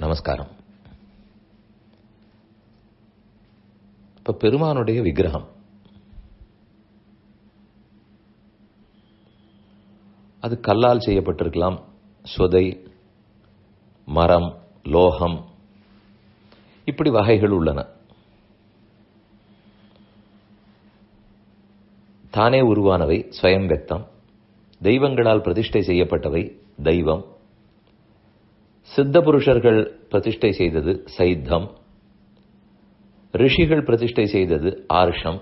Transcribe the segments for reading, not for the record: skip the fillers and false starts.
நமஸ்காரம். இப்ப பெருமானுடைய விக்கிரகம் அது கல்லால் செய்யப்பட்டிருக்கலாம், சுதை, மரம், லோகம், இப்படி வகைகள் உள்ளன. தானே உருவானவை ஸ்வயம் வெக்தம், தெய்வங்களால் பிரதிஷ்டை செய்யப்பட்டவை தெய்வம், சித்த புருஷர்கள் பிரதிஷ்டை செய்தது சைத்தம், ரிஷிகள் பிரதிஷ்டை செய்தது ஆர்ஷம்,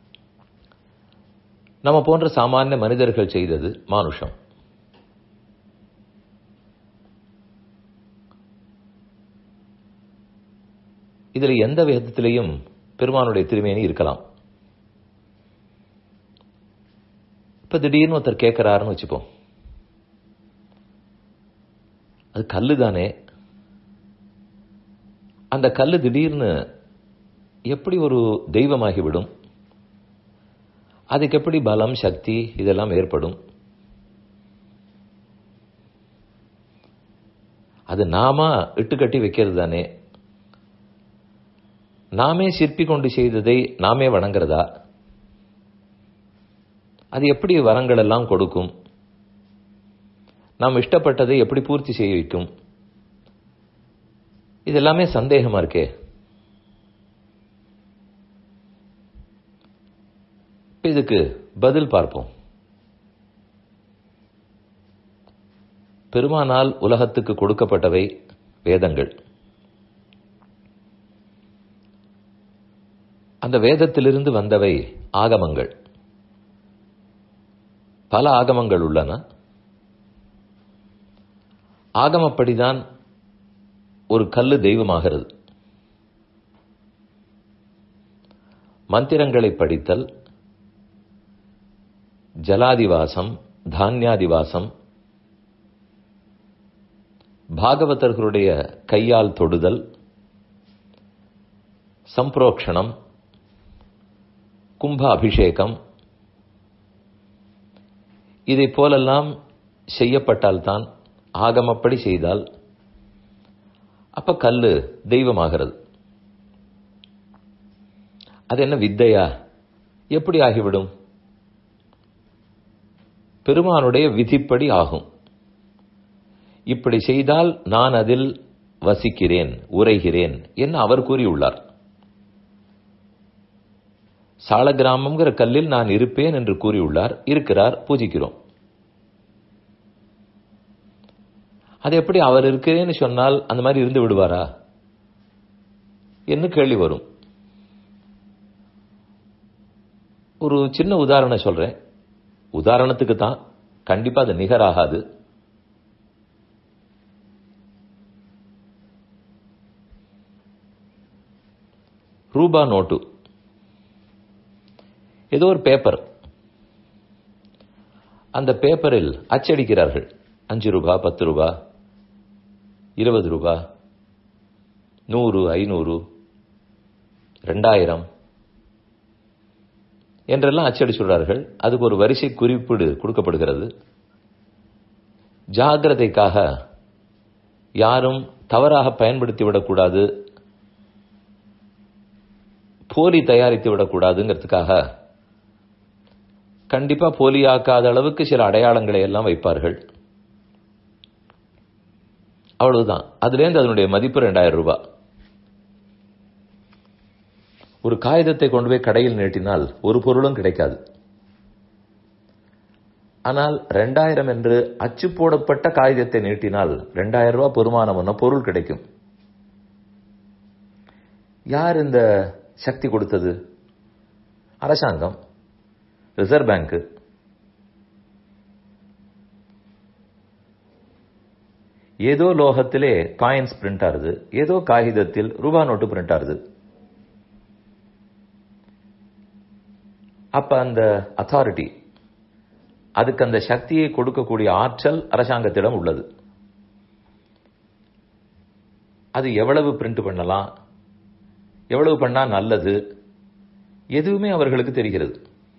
நம்ம போன்ற சாமானிய மனிதர்கள் செய்தது மானுஷம். இதுல எந்த விதத்திலையும் பெருமானுடைய திருமேனி இருக்கலாம். இப்ப திடீர்னு ஒருத்தர் கேட்கிறாருன்னு வச்சுப்போம், அது கல்லு தானே, அந்த கல்லு திடீர்னு எப்படி ஒரு தெய்வமாகிவிடும்? அதுக்கு எப்படி பலம், சக்தி இதெல்லாம் ஏற்படும்? அது நாம இட்டுக்கட்டி வைக்கிறது தானே, நாமே சிற்பி கொண்டு செய்ததை நாமே வணங்குறதா? அது எப்படி வரங்கள் எல்லாம் கொடுக்கும்? நாம் இஷ்டப்பட்டதை எப்படி பூர்த்தி செய்ய வைக்கும்? இது எல்லாமே சந்தேகமா இருக்கே. இதுக்கு பதில் பார்ப்போம். பெருமானால் உலகத்துக்கு கொடுக்கப்பட்டவை வேதங்கள். அந்த வேதத்திலிருந்து வந்தவை ஆகமங்கள். பல ஆகமங்கள் உள்ளன. ஆகமப்படிதான் ஒரு கல்லு தெய்வமாகிறது. மந்திரங்களை படித்தல், ஜலாதிவாசம், தானியாதிவாசம், பாகவதர்களுடைய கையால் தொடுதல், சம்பிரோக்ஷணம், கும்ப அபிஷேகம், இதை போலெல்லாம் செய்யப்பட்டால்தான், ஆகமப்படி செய்தால் அப்ப கல்லு தெய்வமாகிறது. அது என்ன வித்தையா? எப்படி ஆகிவிடும்? பெருமானுடைய விதிப்படி ஆகும். இப்படி செய்தால் நான் அதில் வசிக்கிறேன், உரைகிறேன் என்று அவர் கூறியுள்ளார். சாலக்கிராமம்ங்கிற கல்லில் நான் இருப்பேன் என்று கூறியுள்ளார். இருக்கிறார், பூஜிக்கிறோம். அது எப்படி அவர் இருக்கிறேன்னு சொன்னால் அந்த மாதிரி இருந்து விடுவாரா என்று கேள்வி வரும். ஒரு சின்ன உதாரணம் சொல்றேன். உதாரணத்துக்கு தான், கண்டிப்பா அது நிகராகாது. ரூபா நோட்டு, ஏதோ ஒரு பேப்பர், அந்த பேப்பரில் அச்சடிக்கிறார்கள். 5 ரூபாய், 10 ரூபாய், 20 ரூபாய், 100, 500, 2000 என்றெல்லாம் அச்சடிச்சுள்ளார்கள். அதுக்கு ஒரு வரிசை குறிப்பீடு கொடுக்கப்படுகிறது. ஜாகிரதைக்காக யாரும் தவறாக பயன்படுத்தி விடக்கூடாது, போலி தயாரித்து விடக்கூடாதுங்கிறதுக்காக கண்டிப்பா போலியாக்காத அளவுக்கு சில அடையாளங்களை எல்லாம் வைப்பார்கள். அவ்வளவுதான். அதுலேருந்து அதனுடைய மதிப்பு 2000 ரூபாய். ஒரு காகிதத்தை கொண்டு போய் கடையில் நீட்டினால் ஒரு பொருளும் கிடைக்காது. ஆனால் 2000 என்று அச்சு போடப்பட்ட காகிதத்தை நீட்டினால் 2000 ரூபாய் பெருமானம் பொருள் கிடைக்கும். யார் இந்த சக்தி கொடுத்தது? அரசாங்கம், ரிசர்வ் பேங்க். ஏதோ லோகத்திலே காயின்ஸ் பிரிண்ட் ஆகுது, ஏதோ காகிதத்தில் ரூபா நோட்டு பிரிண்ட் ஆகுது. அப்ப அந்த அத்தாரிட்டி, அதுக்கு அந்த சக்தியை கொடுக்கக்கூடிய ஆற்றல் அரசாங்கத்திடம் உள்ளது. அது எவ்வளவு பிரிண்ட் பண்ணலாம், எவ்வளவு பண்ணா நல்லது, எதுவுமே அவர்களுக்கு தெரிகிறது.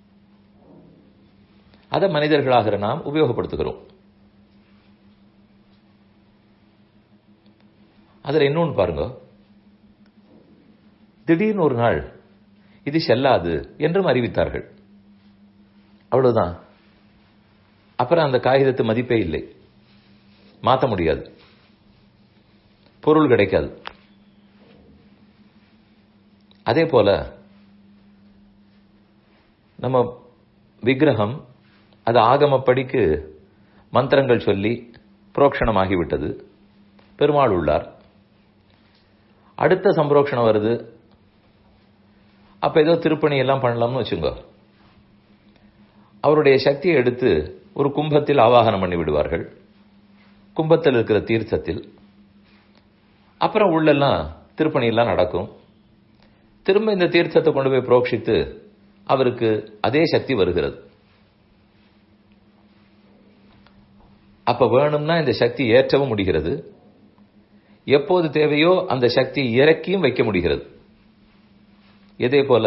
அதை மனிதர்களாகிற நாம் உபயோகப்படுத்துகிறோம். அதுல இன்னொன்னு பாருங்க, திடீர்னு ஒரு நாள் இது செல்லாது என்றும் அறிவித்தார்கள். அவ்வளவுதான். அப்புறம் அந்த காகிதத்து மதிப்பே இல்லை, மாற்ற முடியாது, பொருள் கிடைக்காது. அதே போல நம்ம விக்கிரகம் அது ஆகமப்படிக்கு மந்திரங்கள் சொல்லி புரோக்ஷணமாகிவிட்டது, பெருமாள் உள்ளார். அடுத்த சம்பரோக்ஷணம் வருது, அப்ப ஏதோ திருப்பணி எல்லாம் பண்ணலாம்னு வச்சுங்க. அவருடைய சக்தியை எடுத்து ஒரு கும்பத்தில் ஆவாகனம் பண்ணி விடுவார்கள், கும்பத்தில் இருக்கிற தீர்த்தத்தில். அப்புறம் உள்ளெல்லாம் திருப்பணி எல்லாம் நடக்கும். திரும்ப இந்த தீர்த்தத்தை கொண்டு போய் புரோக்ஷித்து அவருக்கு அதே சக்தி வருகிறது. அப்ப வேணும்னா இந்த சக்தி ஏற்றவும் முடிகிறது, எப்போது தேவையோ அந்த சக்தி இறக்கியும் வைக்க முடிகிறது. இதே போல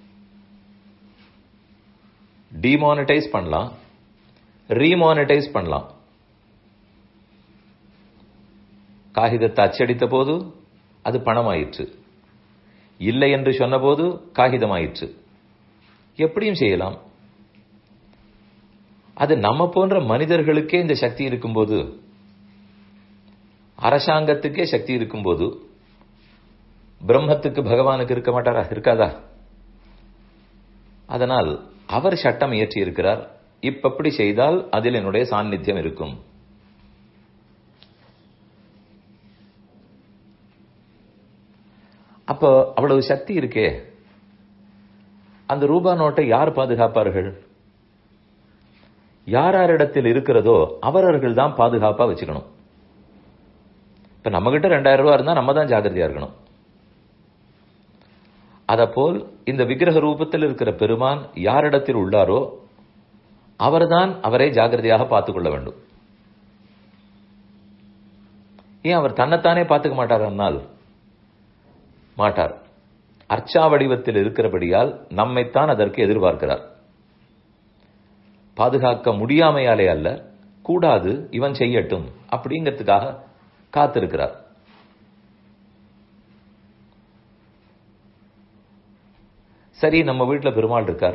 டிமானிட்டைஸ் பண்ணலாம், ரீமானிட்டைஸ் பண்ணலாம். காகிதத்தை அச்சடித்த போது அது பணமாயிற்று, இல்லை என்று சொன்ன போது காகிதமாயிற்று. எப்படியும் செய்யலாம். அது நம்ம போன்ற மனிதர்களுக்கே இந்த சக்தி இருக்கும்போது, அரசாங்கத்துக்கே சக்தி இருக்கும்போது, பிரம்மத்துக்கு பகவானுக்கு இருக்க மாட்டாரா? இருக்காதா? அதனால் அவர் சட்டம் இயற்றி இருக்கிறார், இப்படி செய்தால் அதில் என்னுடைய சாநித்தியம் இருக்கும். அப்போ அவ்வளவு சக்தி இருக்கே, அந்த ரூபா நோட்டை யார் பாதுகாப்பார்கள்? யாரிடத்தில் இருக்கிறதோ அவர்கள் தான் பாதுகாப்பா வச்சுக்கணும். இப்ப நம்ம கிட்ட 2000 ரூபாய் இருந்தா நம்ம தான் ஜாகிரதையா இருக்கணும். அதப்போல் இந்த விக்கிரக ரூபத்தில் இருக்கிற பெருமான் யாரிடத்தில் உள்ளாரோ அவர்தான் அவரை ஜாகிரதையாக பார்த்துக் கொள்ள வேண்டும். ஏன் அவர் தன்னைத்தானே பார்த்துக்க மாட்டார்? மாட்டார். அர்ச்சா வடிவத்தில் இருக்கிறபடியால் நம்மைத்தான் அதற்கு எதிர்பார்க்கிறார். பாதுகாக்க முடியாமையாலே அல்ல, கூடாது, இவன் செய்யட்டும் அப்படிங்கிறதுக்காக காத்திருக்கிறார். சரி, நம்ம வீட்டில் பெருமாள் இருக்கார்,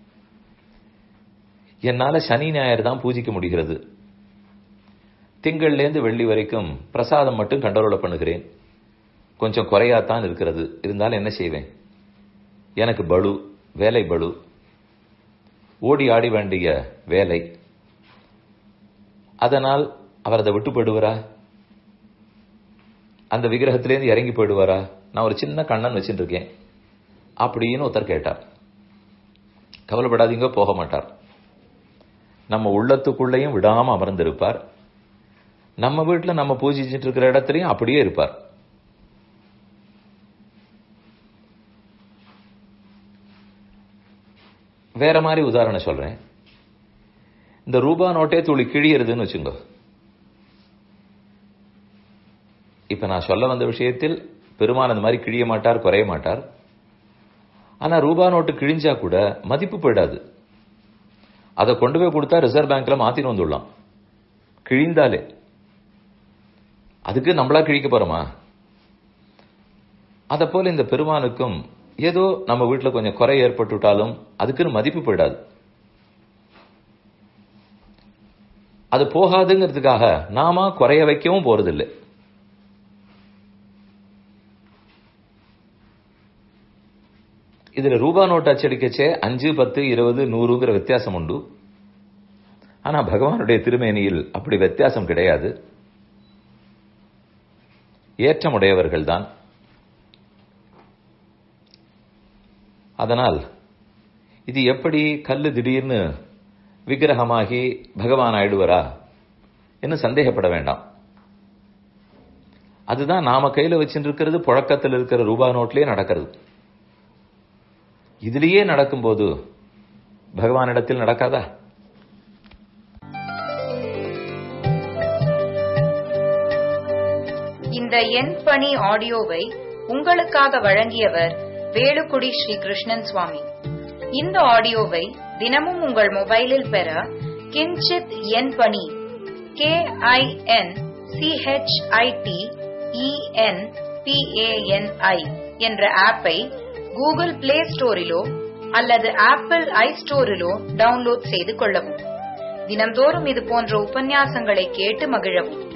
என்னால சனி ஞாயிறு தான் பூஜிக்க முடிகிறது, திங்கள்லேருந்து வெள்ளி வரைக்கும் பிரசாதம் மட்டும் கண்ட்ரோல் பண்ணுகிறேன், கொஞ்சம் குறையாத்தான் இருக்கிறது, இருந்தாலும் என்ன செய்வேன்? எனக்கு பளு, வேலை பளு, ஓடி ஆடி வேண்டிய வேலை. அதனால் அவர் அதை விட்டு போயிடுவாரா? அந்த விக்கிரகத்திலேருந்து இறங்கி போயிடுவாரா? நான் ஒரு சின்ன கண்ணன் வச்சுட்டு இருக்கேன் அப்படின்னு ஒருத்தர் கேட்டார். கவலைப்படாதீங்க, போக மாட்டார். நம்ம உள்ளத்துக்குள்ளேயும் விடாம அமர்ந்திருப்பார். நம்ம வீட்டில் நம்ம பூஜிச்சுட்டு இருக்கிற இடத்துலையும் அப்படியே இருப்பார். வேற மாதிரி உதாரணம் சொல்றேன். இந்த ரூபா நோட்டே துளி கிழியறதுன்னு வச்சுங்க. இப்ப நான் சொல்ல வந்த விஷயத்தில் பெருமான் அந்த மாதிரி கிழிய மாட்டார், குறைய மாட்டார். ஆனா ரூபா நோட்டு கிழிஞ்சா கூட மதிப்பு போயிடாது. அதை கொண்டு போய் கொடுத்தா ரிசர்வ் பேங்க்ல மாத்தின்னு வந்துடலாம், கிழிந்தாலே. அதுக்கு நம்மளா கிழிக்க போறோமா? அத போல இந்த பெருமானுக்கும் ஏதோ நம்ம வீட்டில் கொஞ்சம் குறை ஏற்பட்டுட்டாலும் அதுக்குன்னு மதிப்பு போயிடாது. அது போகாதுங்கிறதுக்காக நாம குறைய வைக்கவும் போறதில்லை. இதுல ரூபா நோட்டு அச்சடிக்கச்சே 5, 10, 20, 100ங்கிற வித்தியாசம் உண்டு. ஆனா பகவானுடைய திருமேனியில் அப்படி வித்தியாசம் கிடையாது. ஏற்றமுடையவர்கள் தான். அதனால் இது எப்படி கல்லு திடீர்னு விக்கிரகமாகி பகவான் ஆயிடுவரா என்று சந்தேகப்பட வேண்டாம். அதுதான் நாம கையில வச்சுட்டு இருக்கிறது, புழக்கத்தில் இருக்கிற ரூபா நோட்லயே நடக்கிறது. இதுலயே நடக்கும்போது பகவானிடத்தில் நடக்காதா? இந்த என் பணி ஆடியோவை உங்களுக்காக வழங்கியவர் வேலுக்குடி ஸ்ரீ கிருஷ்ணன் சுவாமி. இந்த ஆடியோவை தினமும் உங்கள் மொபைலில் பெற கிஞ்சித் என் பணி KINCHIT என்ற ஆப்பை கூகுள் பிளே ஸ்டோரிலோ அல்லது ஆப்பிள் ஐஸ்டோரிலோ டவுன்லோட் செய்து கொள்ளவும். தினம்தோறும் இது போன்ற உபன்யாசங்களை கேட்டு மகிழவும்.